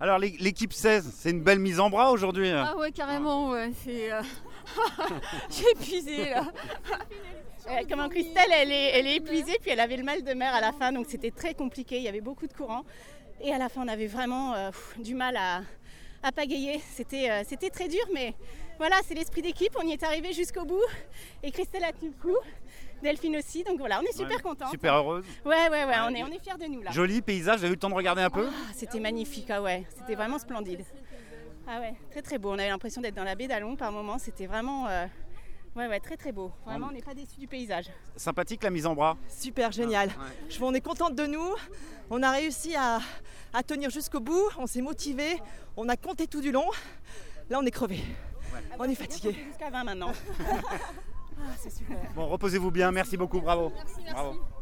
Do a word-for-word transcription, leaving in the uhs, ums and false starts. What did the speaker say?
Alors l'équipe seize, c'est une belle mise en bras aujourd'hui. Ah ouais, carrément, ouais. C'est, euh... J'ai épuisé là. Euh, comment Christelle, elle est, elle est épuisée, puis elle avait le mal de mer à la fin, donc c'était très compliqué, il y avait beaucoup de courant. Et à la fin, on avait vraiment euh, pff, du mal à, à pagayer. C'était, euh, c'était très dur, mais voilà, c'est l'esprit d'équipe, on y est arrivé jusqu'au bout. Et Christelle a tenu le coup, Delphine aussi, donc voilà, on est super ouais, contents. Super heureuse. Ouais, ouais, ouais, on est, on est fiers de nous là. Joli paysage, vous avez eu le temps de regarder un peu? Oh, c'était magnifique, ah ouais, c'était vraiment splendide. Ah ouais, très très beau, on avait l'impression d'être dans la baie d'Allon par moments, c'était vraiment... Euh... Ouais, ouais, très très beau. Vraiment, on n'est pas déçus du paysage. Sympathique la mise en bras. Super, génial. Ah, ouais. Je, on est contente de nous. On a réussi à, à tenir jusqu'au bout. On s'est motivés. On a compté tout du long. Là, on est crevés. Ouais. On est fatigués. Jusqu'à vingt maintenant. Ah, c'est super. Bon, reposez-vous bien. Merci beaucoup. Bravo. Merci, merci. Bravo.